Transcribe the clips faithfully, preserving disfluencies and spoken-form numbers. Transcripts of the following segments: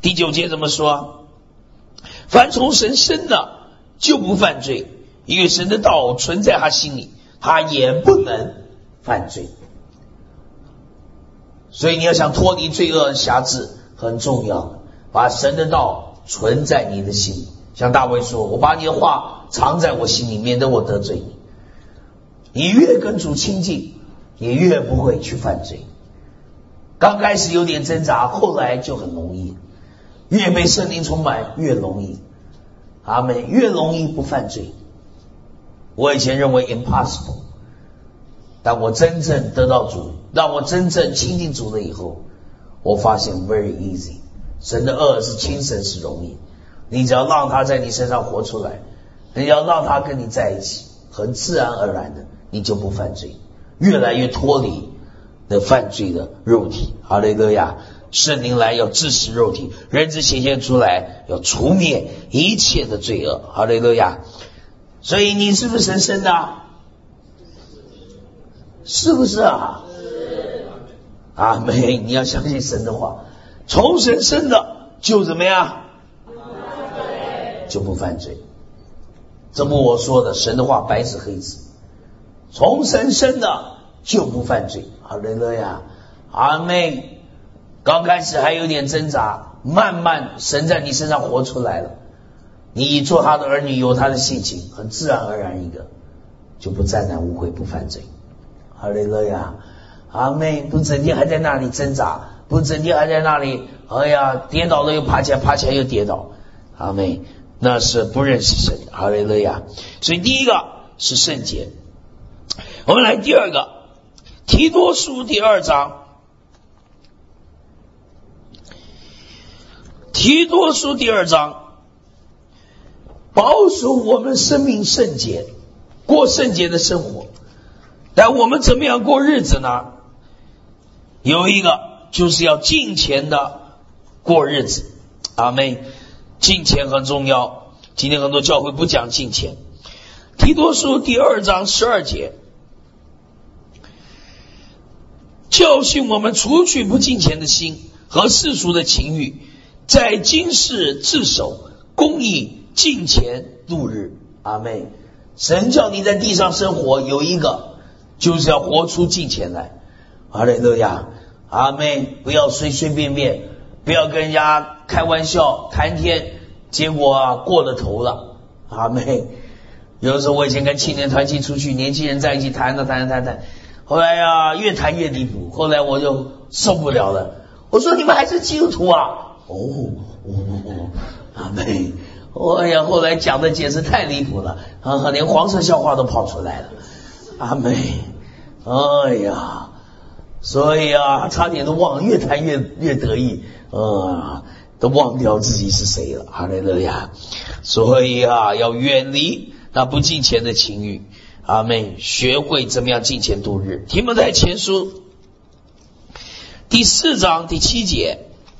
第九节怎么说？凡从神生的就不犯罪，因为神的道存在他心里，他也不能犯罪。所以你要想脱离罪恶辖制很重要，把神的道存在你的心里。像大卫说，我把你的话藏在我心里，免得我得罪你。你越跟主亲近，你越不会去犯罪。刚开始有点挣扎，后来就很容易，越被圣灵充满越容易。阿们，越容易不犯罪。我以前认为 impossible， 但我真正得到主，让我真正亲近主了以后，我发现 very easy。 神的恶是轻省是容易，你只要让他在你身上活出来，你要让他跟你在一起，很自然而然的你就不犯罪，越来越脱离那犯罪的肉体。哈利路亚！圣灵来要治死肉体，人子显现出来要除灭一切的罪恶。哈利路亚！所以你是不是神生的？是不是啊？阿们！你要相信神的话，从神生的就怎么样？就不犯罪。这不我说的，神的话白纸黑字，从神生的就不犯罪。哈利路亚！阿们！刚开始还有点挣扎，慢慢神在你身上活出来了，你做他的儿女，有他的性情，很自然而然一个就不沾染污秽，不犯罪。哈利路亚！阿们！不整天还在那里挣扎，不整天还在那里哎呀跌倒了又爬起来，爬起来又跌倒。阿们！那是不认识神。哈利路亚！所以第一个是圣洁。我们来第二个，提多书第二章。提多书第二章，保守我们生命圣洁，过圣洁的生活。但我们怎么样过日子呢？有一个就是要敬虔的过日子。阿们！敬虔很重要，今天很多教会不讲敬虔。提多书第二章十二节，教训我们除去不敬虔的心和世俗的情欲，在今世自守，公义敬虔度日。阿们！神叫你在地上生活，有一个就是要活出敬虔来。哈利路亚！阿们！不要随随便便，不要跟人家开玩笑谈天，结果啊过了头了。阿们！有的时候我以前跟青年团契出去，年轻人在一起谈了谈谈谈，后来呀、啊、越谈越离谱，后来我就受不了了，我说你们还是基督徒啊？哦哦哦，阿们！哎呀，后来讲的简直太离谱了啊，连黄色笑话都跑出来了。阿们！哎呀，所以啊，差点都忘了，越谈越越得意，啊，都忘掉自己是谁了。哈利路亚！所以啊，要远离那不敬虔的情欲。阿们！学会怎么样敬虔度日。提摩太前书第四章第七节。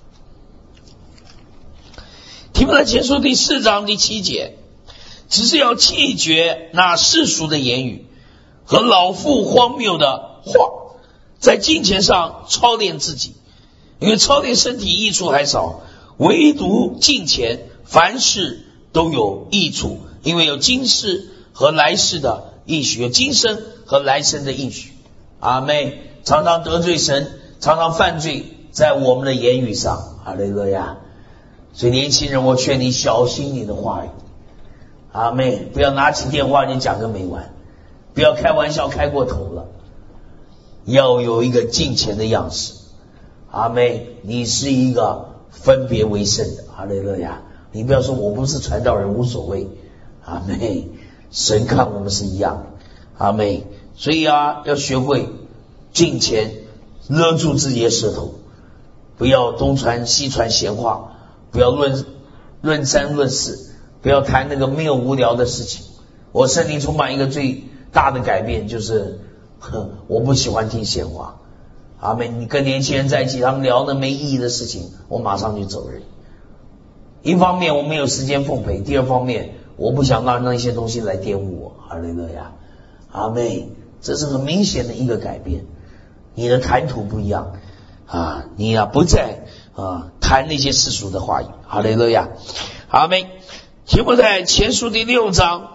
提摩太前书第四章第七节，只是要弃绝那世俗的言语和老妇荒谬的话，在敬虔上操练自己，因为操练身体益处还少，唯独敬虔凡事都有益处，因为有今世和来世的应许，有今生和来生的应许。阿们！常常得罪神，常常犯罪在我们的言语上。哈利路亚！所以年轻人，我劝你小心你的话语。阿们！不要拿起电话就讲个没完，不要开玩笑开过头了，要有一个敬虔的样式。阿们！你是一个分别为圣的。哈利路亚！你不要说我不是传道人无所谓。阿们！神看我们是一样的。阿们！所以啊，要学会敬虔，勒住自己的舌头，不要东传西传闲话，不要论论三论四，不要谈那个没有无聊的事情。我圣灵充满一个最大的改变，就是呵我不喜欢听闲话。阿们！你跟年轻人在一起，他们聊那没意义的事情，我马上就走人。一方面我没有时间奉陪，第二方面我不想让那些东西来玷污我。哈利路亚！阿们！这是很明显的一个改变，你的谈吐不一样啊，你啊不再啊谈那些世俗的话语。哈利路亚，阿们。提摩太前书第六章，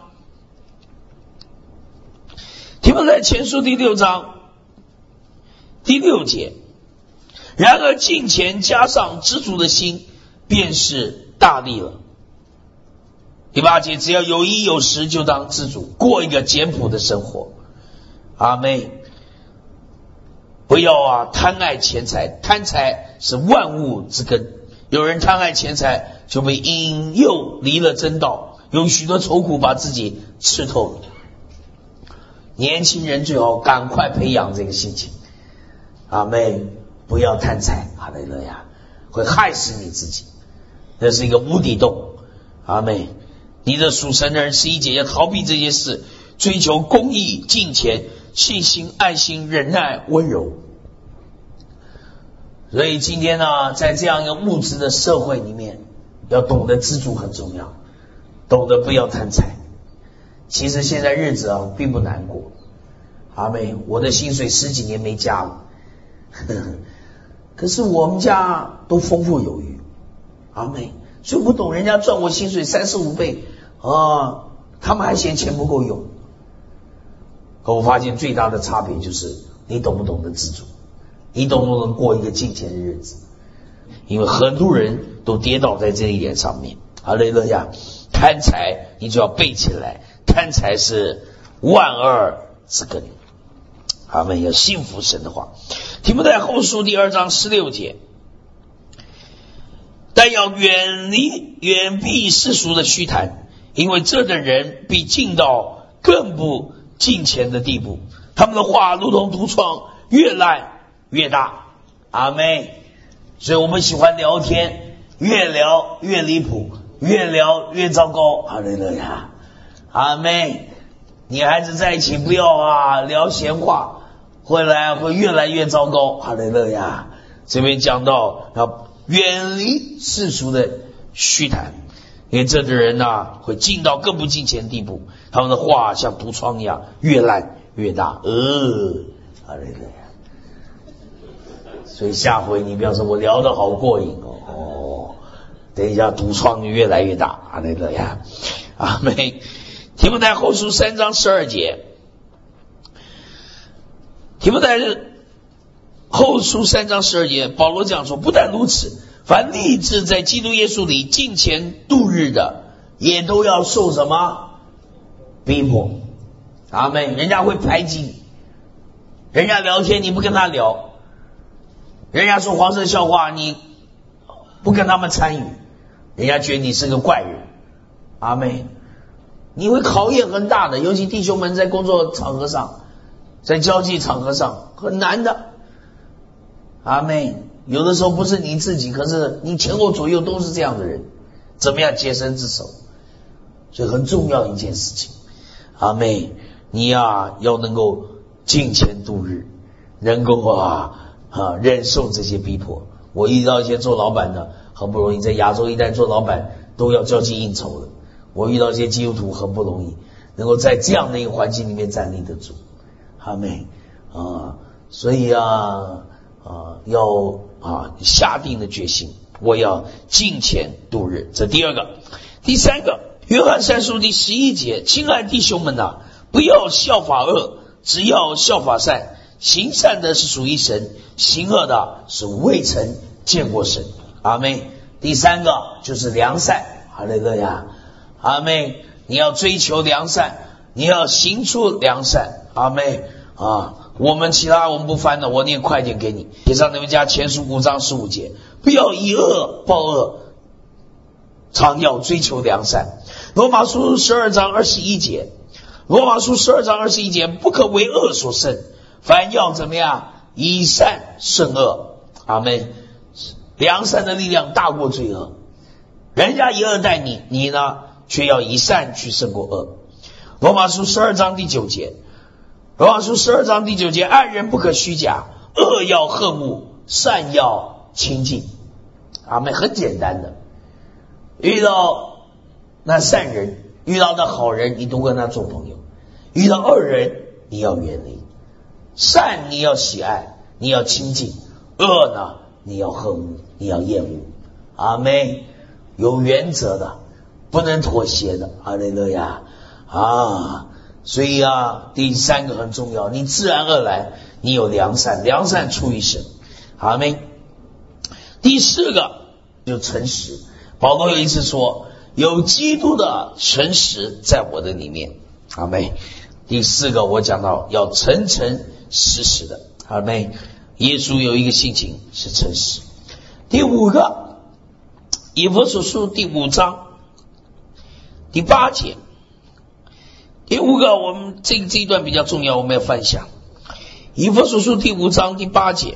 提摩太前书第六章第六节，然而敬虔加上知足的心，便是大利了。第八节，只要有衣有食，就当知足，过一个简朴的生活。阿们。不要啊贪爱钱财，贪财是万物之根。有人贪爱钱财，就被引诱离了真道，有许多愁苦把自己吃透了。年轻人最好赶快培养这个心情。阿们，不要贪财，哈利路亚，会害死你自己，那是一个无底洞。阿们，你的属神的人十一节要逃避这些事，追求公义、敬虔、信心、爱心、忍耐、温柔。所以今天呢，在这样一个物质的社会里面，要懂得知足很重要，懂得不要贪财。其实现在日子啊并不难过。阿妹，我的薪水十几年没加了，呵呵，可是我们家都丰富有余。阿妹，所以不懂人家赚我薪水三四五倍啊，他们还嫌钱不够用。可我发现最大的差别就是你懂不懂得知足，你懂不懂过一个敬虔的日子。因为很多人都跌倒在这一点上面。哈利路亚，贪财你就要背起来，贪财是万恶之根。阿们，要信服神的话。提摩太后书第二章十六节，但要远离远避世俗的虚谈，因为这等人必进到更不敬虔的地步，他们的话如同毒疮，越烂越大。阿们。所以我们喜欢聊天，越聊越离谱，越聊越糟糕。哈利路亚，阿们。女孩子在一起不要啊聊闲话，会来会越来越糟糕。哈利路亚。这边讲到要远离世俗的虚谈，因为这的人呢、啊、会进到更不敬虔的地步，他们的话像毒疮一样，越烂越大。呃，哈利路亚。所以下回你不要说我聊得好过瘾哦，哦，等一下毒疮越来越大。哈利路亚，阿们。提摩太后书三章十二节，提摩太后书三章十二节，保罗讲说，不但如此，凡立志在基督耶稣里敬虔度日的，也都要受什么逼迫。阿们。人家会排挤你，人家聊天你不跟他聊，人家说黄色笑话你不跟他们参与，人家觉得你是个怪人。阿们。你会考验很大的，尤其弟兄们在工作场合上，在交际场合上很难的。阿们。有的时候不是你自己，可是你前后左右都是这样的人，怎么样洁身自守？所以很重要一件事情。阿们。你呀、啊、要能够敬虔度日，能够啊啊忍受这些逼迫。我遇到一些做老板的很不容易，在亚洲一带做老板都要交际应酬的。我遇到一些基督徒很不容易，能够在这样的一个环境里面站立得住。阿们啊，所以啊啊要啊下定的决心，我要敬虔度日。这第二个。第三个，约翰三书第十一节，亲爱弟兄们啊，不要效法恶，只要效法善。行善的是属于神，行恶的是未曾见过神。阿们。第三个就是良善。哈利路亚。阿们。你要追求良善，你要行出良善。阿们啊！我们其他我们不翻了，我念快点给你。帖撒罗尼迦前书五章十五节，不要以恶报恶，常要追求良善。罗马书十二章二十一节，罗马书十二章二十一节，不可为恶所胜，凡要怎么样？以善胜恶。阿们。良善的力量大过罪恶。人家以恶待你，你呢却要以善去胜过恶。罗马书十二章第九节，罗马书十二章第九节，爱人不可虚假，恶要恨恶，善要亲近。阿们。很简单的，遇到那善人，遇到那好人，你都跟他做朋友；遇到恶人，你要远离。善你要喜爱，你要亲近；恶呢，你要恨恶。 你要厌恶。阿们，有原则的，不能妥协的。哈利路亚啊！所以啊，第三个很重要，你自然而然你有良善，良善出于神。阿们。第四个就诚实。保罗有一次说，有基督的诚实在我的里面。阿们。第四个我讲到要诚诚实实的。阿们。耶稣有一个性情是诚实。第五个，以弗所书第五章第八节。第五个，我们这这一段比较重要，我们要翻下。以弗所书第五章第八节，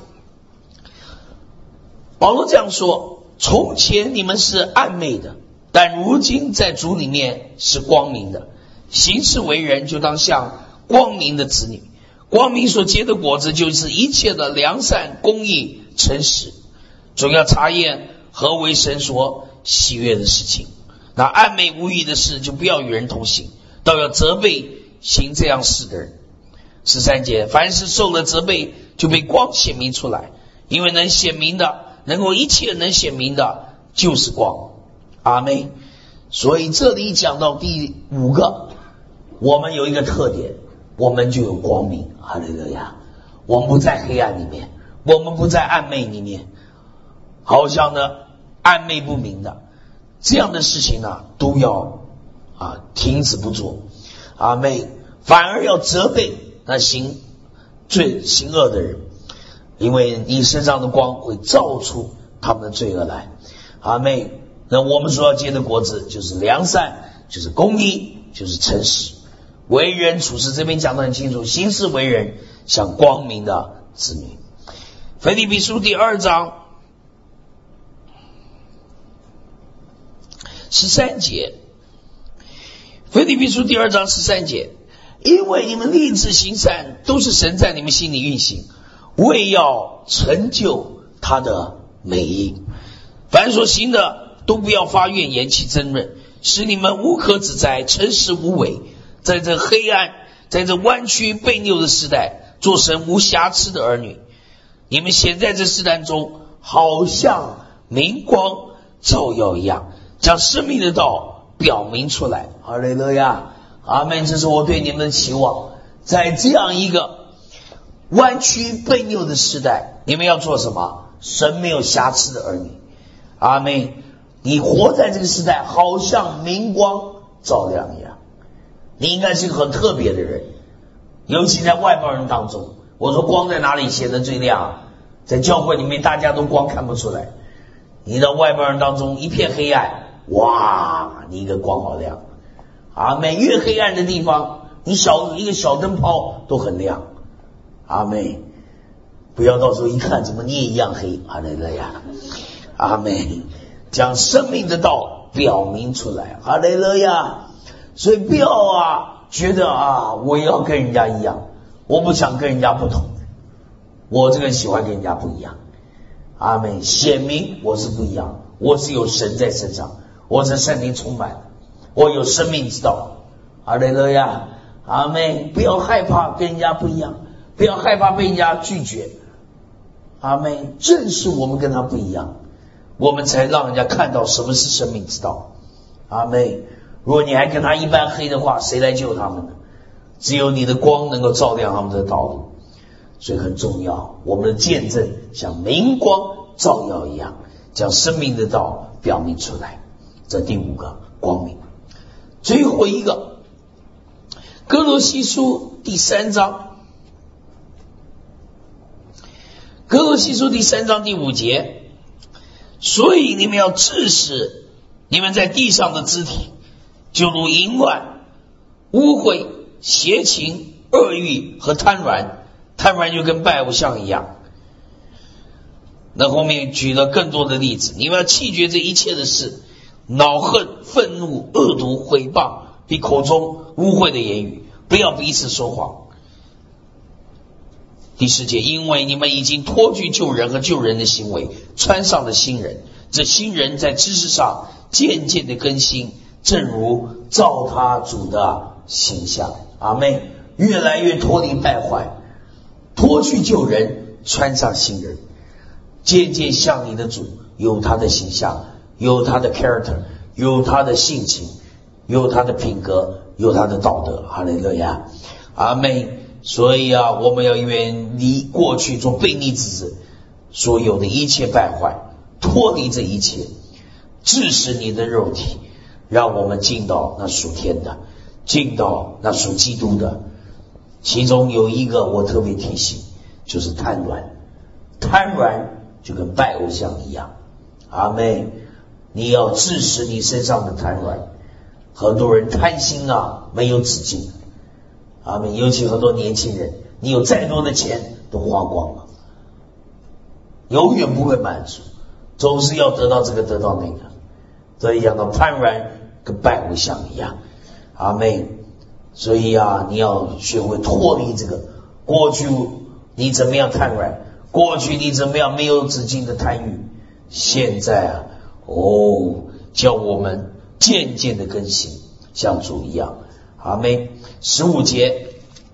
保罗这样说：从前你们是暗昧的，但如今在主里面是光明的，行事为人就当像光明的子女。光明所结的果子就是一切的良善、公义、诚实，总要查验何为神所喜悦的事情。那暗昧无益的事就不要与人同行，倒要责备行这样事的人。十三节，凡是受了责备，就被光显明出来，因为能显明的，能够一切能显明的就是光。阿们。所以这里讲到第五个，我们有一个特点，我们就有光明。哈利路亚！我们不在黑暗里面，我们不在暗昧里面，好像呢暗昧不明的这样的事情呢，都要啊停止不做。阿们。反而要责备那行罪行恶的人，因为你身上的光会照出他们的罪恶来。阿们。那我们所要结的果子就是良善，就是公义，就是诚实，为人处事。这边讲得很清楚，行事为人像光明的子女。腓立比书第二章十三节，腓立比书第二章十三节，因为你们立志行善，都是神在你们心里运行，为要成就他的美意。凡所行的，都不要发怨言，起争论，使你们无可指摘，诚实无伪，在这黑暗，在这弯曲悖拗的时代，做神无瑕疵的儿女。你们显在这世代中，好像明光照耀一样，将生命的道表明出来。哈利路亚！阿们。这是我对你们的期望，在这样一个弯曲悖拗的时代，你们要做什么？神没有瑕疵的儿女。阿们。你活在这个时代，好像明光照亮一样，你应该是一个很特别的人，尤其在外邦人当中。我说光在哪里显得最亮？在教会里面大家都光看不出来，你到外邦人当中一片黑暗，哇，你一个光好亮。阿们。越黑暗的地方，你小一个小灯泡都很亮。阿们。不要到时候一看怎么你也一样黑。哈利路亚！阿们。将生命的道表明出来。哈利路亚！所以不要啊觉得啊我要跟人家一样，我不想跟人家不同，我这个人喜欢跟人家不一样。阿们。显明我是不一样，我是有神在身上，我是圣灵充满，我有生命之道。哈利路亚！阿们。不要害怕跟人家不一样，不要害怕被人家拒绝。阿们。正是我们跟他不一样，我们才让人家看到什么是生命之道。阿们。如果你还跟他一般黑的话，谁来救他们呢？只有你的光能够照亮他们的道路。所以很重要，我们的见证像明光照耀一样，将生命的道表明出来。这第五个光明。最后一个，哥罗西书第三章，哥罗西书第三章第五节，所以你们要治死你们在地上的肢体，就如淫乱、污秽、邪情、恶欲和贪婪。贪婪就跟拜偶像一样。那后面举了更多的例子，你们要弃绝这一切的事，恼恨、愤怒、恶毒、毁谤，比口中污秽的言语，不要彼此说谎。第十节，因为你们已经脱去旧人和旧人的行为，穿上了新人，这新人在知识上渐渐的更新，正如照他主的形象。阿们。越来越脱离败坏，脱去旧人，穿上新人，渐渐像你的主有他的形象，有他的 character， 有他的性情，有他的品格，有他的道德。哈利路亚，阿们。所以啊，我们要远离过去做悖逆之子所有的一切败坏，脱离这一切，致使你的肉体，让我们进到那属天的，进到那属基督的。其中有一个我特别提醒，就是贪婪。贪婪就跟拜偶像一样，阿们。你要致使你身上的贪婪。很多人贪心啊，没有止境，阿们。尤其很多年轻人，你有再多的钱都花光了，永远不会满足，总是要得到这个得到那个，所以讲到贪婪跟拜偶像一样，阿们。所以啊，你要学会脱离这个过去你怎么样贪婪，过去你怎么样没有止境的贪欲，现在啊，哦，叫我们渐渐的更新，像主一样。阿们。十五节，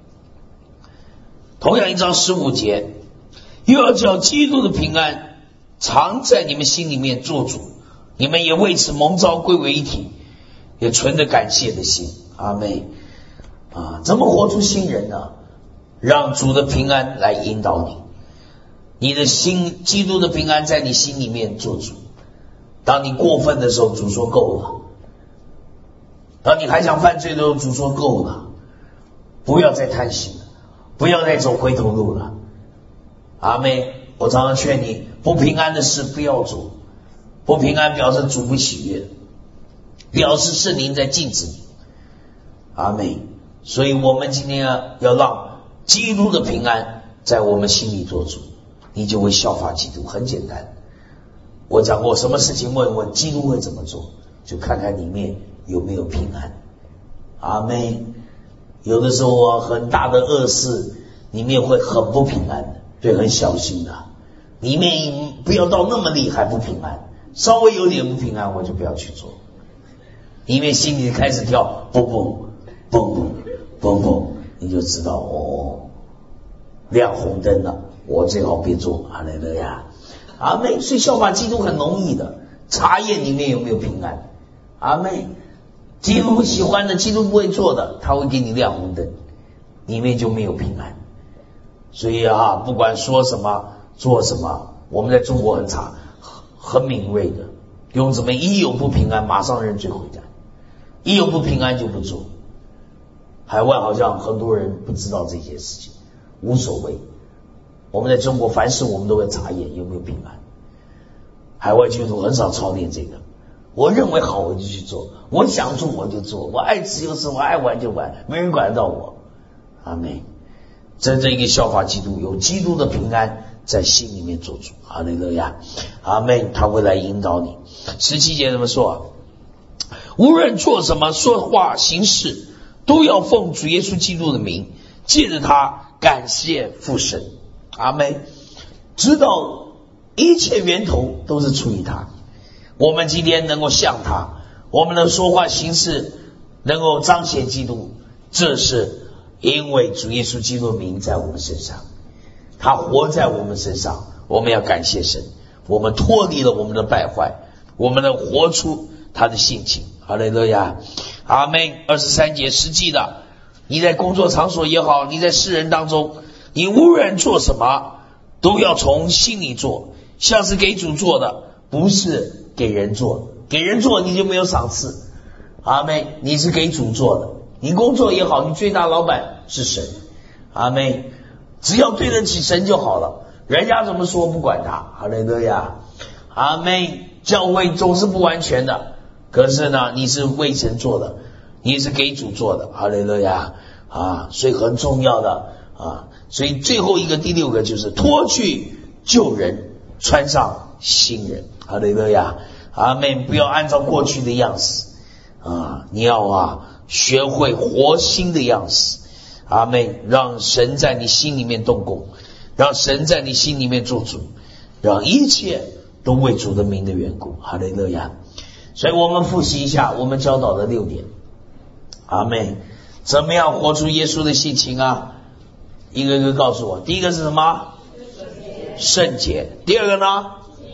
同样一章十五节，又要叫基督的平安常在你们心里面做主，你们也为此蒙召归为一体，也存着感谢的心。阿们。啊，怎么活出新人呢？让主的平安来引导你，你的心，基督的平安在你心里面做主。当你过分的时候，主说够了；当你还想犯罪的时候，主说够了，不要再贪心了，不要再走回头路了。阿们。我常常劝你，不平安的事不要做，不平安表示主不喜悦，表示圣灵在禁止你。阿们。所以我们今天啊，要让基督的平安在我们心里做主，你就会效法基督。很简单，我讲过什么事情问问基督会怎么做，就看看里面有没有平安。阿们。有的时候啊，很大的恶事里面会很不平安的，对，很小心的，里面不要到那么厉害不平安，稍微有点不平安我就不要去做，里面心里开始跳蹦蹦蹦蹦蹦蹦，你就知道哦，亮红灯了，我最好别做。哈利路亚，阿们。所以效法基督很容易的，查验里面有没有平安。阿们。基督不喜欢的，基督不会做的，他会给你亮红灯，里面就没有平安。所以啊，不管说什么做什么，我们在中国很差，很敏锐的，用什么一有不平安马上认罪悔改，一有不平安就不做。海外好像很多人不知道这些事情，无所谓。我们在中国凡事我们都会查验有没有平安，海外基督徒很少操练这个。我认为好我就去做，我想做我就做，我爱吃就吃，我爱玩就玩，没人管得到我。阿们。真正一个效法基督，有基督的平安在心里面做主。哈利路亚，阿们。他会来引导你。十七节怎么说？无论做什么，说话行事，都要奉主耶稣基督的名，借着他感谢父神。阿们。知道一切源头都是出于他，我们今天能够像他，我们的说话行事能够彰显基督，这是因为主耶稣基督的名在我们身上，他活在我们身上，我们要感谢神，我们脱离了我们的败坏，我们能活出他的性情。哈利路亚，阿们。二十三节，实际的，你在工作场所也好，你在世人当中，你无论做什么都要从心里做，像是给主做的，不是给人做。给人做你就没有赏赐。阿们。你是给主做的，你工作也好，你最大老板是神。阿们。只要对得起神就好了，人家怎么说不管他。哈利路亚，阿们。教会总是不完全的，可是呢，你是为神做的，你是给主做的。哈利路亚啊，所以很重要的啊。所以最后一个第六个就是脱去旧人，穿上新人。哈利路亚，阿们。不要按照过去的样式啊，你要啊学会活新的样式。阿们。让神在你心里面动工，让神在你心里面做主，让一切都为主的名的缘故。哈利路亚。所以我们复习一下我们教导的六点。阿们。怎么样活出耶稣的性情啊？一个一个告诉我。第一个是什么？圣洁。第二个呢？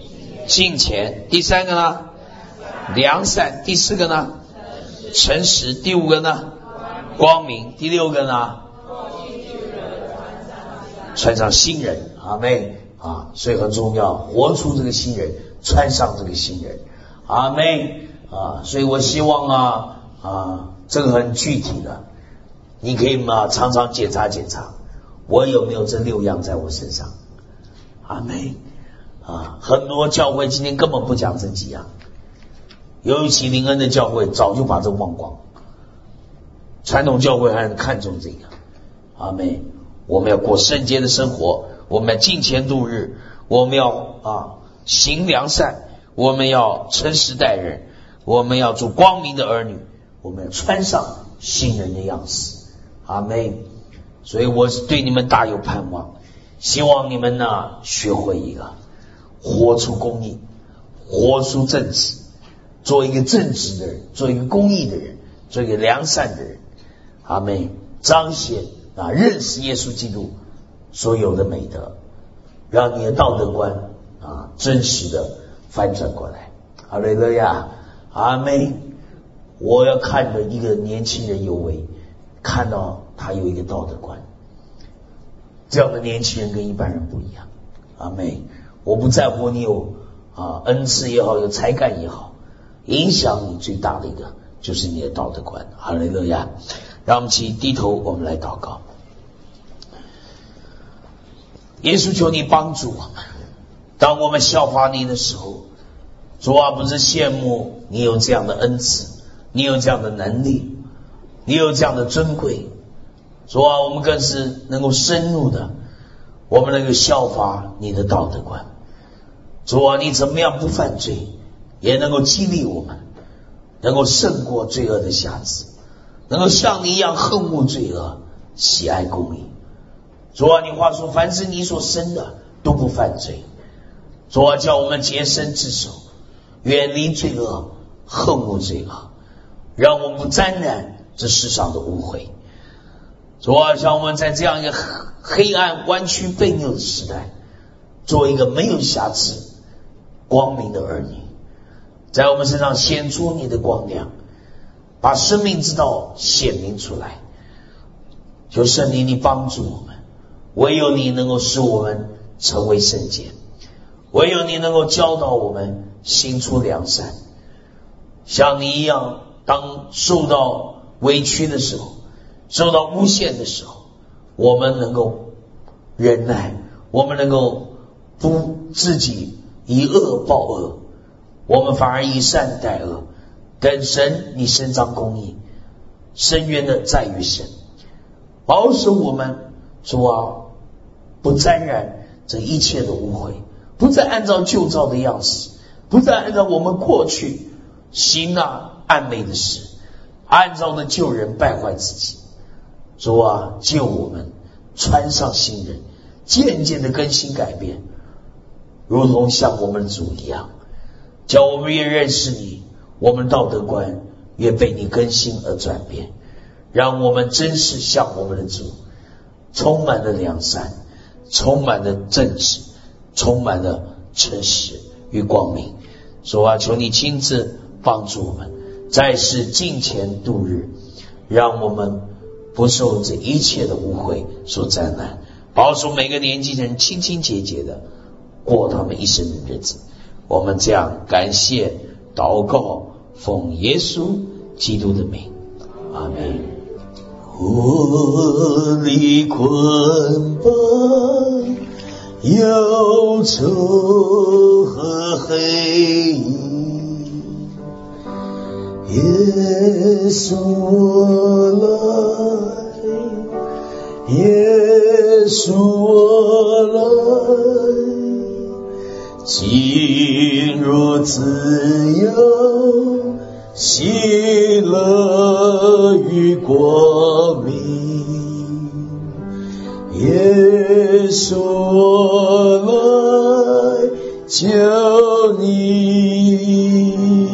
敬虔。第三个呢？良善。第四个呢？诚实。第五个呢？光明。第六个呢？穿上新人。阿们啊！所以很重要，活出这个新人，穿上这个新人。阿们啊！所以我希望啊啊，这个很具体的，你可以嘛常常检查检查，我有没有这六样在我身上。阿们啊！很多教会今天根本不讲这几样，尤其灵恩的教会早就把这忘光，传统教会还很看重这个。阿们！我们要过圣洁的生活，我们要敬虔度日，我们要啊行良善，我们要诚实待人，我们要做光明的儿女，我们要穿上新人的样式。阿们！所以我是对你们大有盼望，希望你们呢学会一个活出公义，活出正直，做一个正直的人，做一个公义的人，做一个良善的人。阿们！彰显啊认识耶稣基督所有的美德，让你的道德观啊真实的翻转过来。哈利路亚。阿们！我要看着一个年轻人有为，看到他有一个道德观，这样的年轻人跟一般人不一样。阿们！我不在乎你有啊恩赐也好，有才干也好，影响你最大的一个就是你的道德观。哈利路亚。让我们起低头，我们来祷告。耶稣，求你帮助我们，当我们效法你的时候，主啊，不是羡慕你有这样的恩赐，你有这样的能力，你有这样的尊贵，主啊，我们更是能够深入的，我们能够效法你的道德观。主啊，你怎么样不犯罪，也能够激励我们，能够胜过罪恶的瑕疵，能够像你一样恨恶罪恶，喜爱公义。主啊，你话说凡是你所生的都不犯罪。主啊，叫我们洁身自守，远离罪恶，恨恶罪恶，让我们不沾染这世上的污秽。主啊，像我们在这样一个黑暗弯曲悖谬的时代，做一个没有瑕疵光明的儿女，在我们身上显出你的光亮，把生命之道显明出来。求圣灵你帮助我们，唯有你能够使我们成为圣洁，唯有你能够教导我们行出良善。像你一样，当受到委屈的时候，受到诬陷的时候，我们能够忍耐，我们能够不自己以恶报恶，我们反而以善待恶。等神你伸张公义，伸冤的在于神，保守我们。主啊，不沾染这一切的污秽，不再按照旧造的样式，不再按照我们过去行那暗昧的事，按照那旧人败坏自己。主啊，救我们穿上新人，渐渐的更新改变，如同像我们的主一样，叫我们越认识你，我们道德观越被你更新而转变，让我们真是像我们的主，充满了良善，充满了正直，充满了诚实与光明。主啊，求你亲自帮助我们，在世敬虔度日，让我们不受这一切的污秽所沾染，保守每个年纪人清清洁洁的过他们一生的日子。我们这样感谢祷告，奉耶稣基督的名，阿们。我离捆绑忧愁和黑影，耶稣我来，耶稣我来，进入自由喜乐与光明，耶稣我来救你，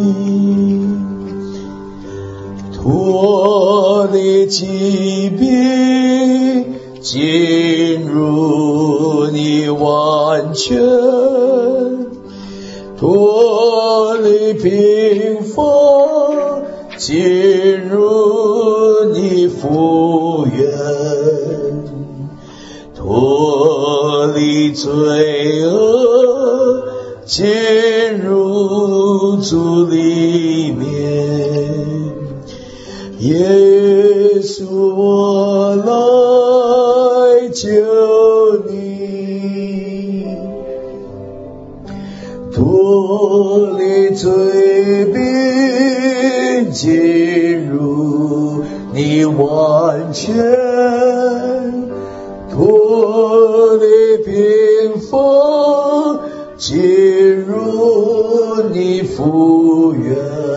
脱离疾病，进入你完全脱离贫乏，进入你福源，脱离罪恶，进入主里面。耶稣，我来救你，脱离罪病，进入你完全，脱离贫乏，进入你福源，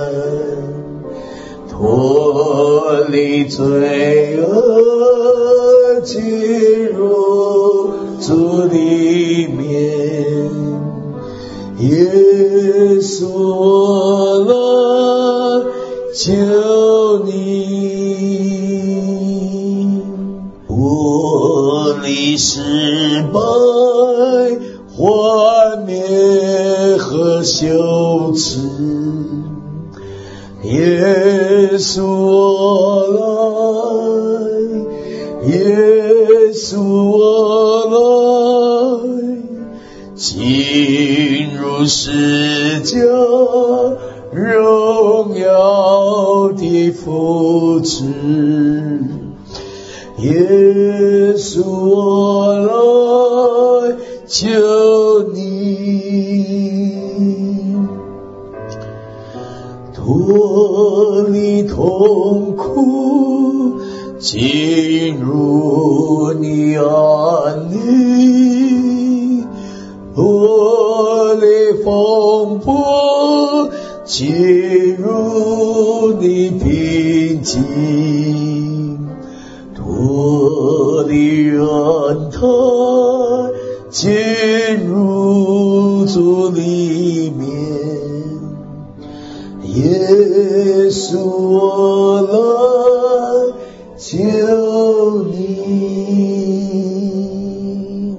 脱离罪恶，进入主里面。耶稣，我来救你，脱离失败、幻灭和羞耻。耶稣，我来，耶稣，我来，进入世界荣耀的福祉。耶稣，我来救你，脱离痛苦，进入你安宁，脱离风波，进入你平静，脱离人态，进入主里面。耶稣，我来救你。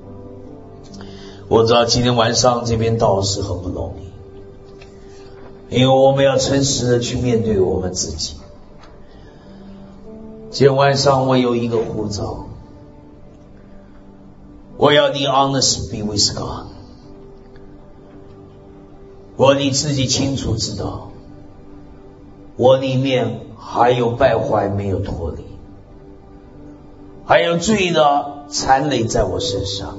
我知道今天晚上这边道是很不容易，因为我们要诚实的去面对我们自己。今天晚上我有一个呼召，我要你 honest be with God。我你自己清楚知道，我里面还有败坏没有脱离，还有罪的残累在我身上。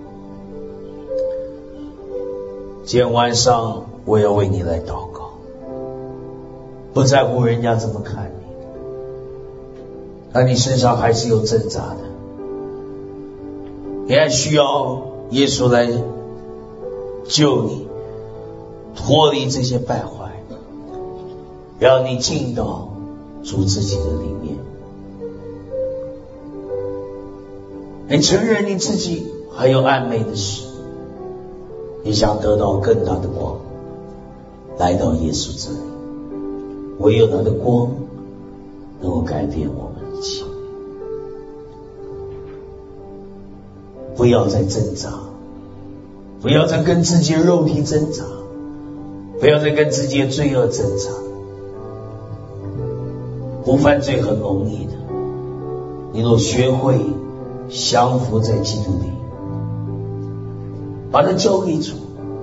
今天晚上我要为你来祷告，不在乎人家怎么看你，但你身上还是有挣扎的，你还需要耶稣来救你，脱离这些败坏，让你进到主自己的里面。你承认你自己还有暗昧的事，你想得到更大的光，来到耶稣这里，唯有他的光能够改变我们的心。不要再挣扎，不要再跟自己的肉体挣扎，不要再跟自己的罪恶挣扎。不犯罪很容易的，你若学会降服在基督里，把它交给主，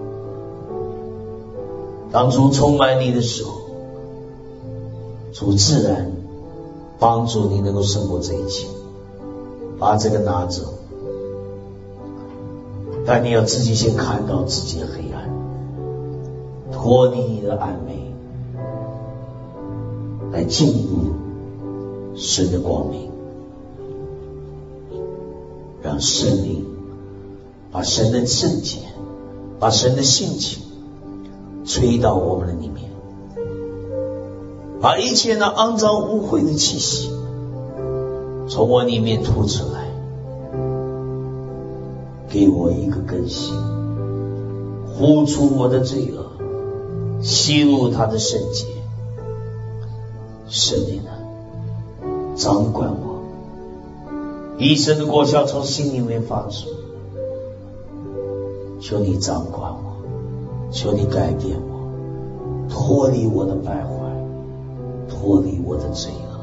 当主充满你的时候，主自然帮助你能够胜过这一切。把这个拿走，但你要自己先看到自己的黑暗，脱离你的暗昧，来进入神的光明，让圣灵把神的圣洁，把神的性情吹到我们的里面，把一切那肮脏污秽的气息从我里面吐出来，给我一个更新，呼出我的罪恶，吸入他的圣洁。圣灵啊，掌管我，一生的果效从心里面发出，求你掌管我， 求你改变我，脱离我的败坏，脱离我的罪恶。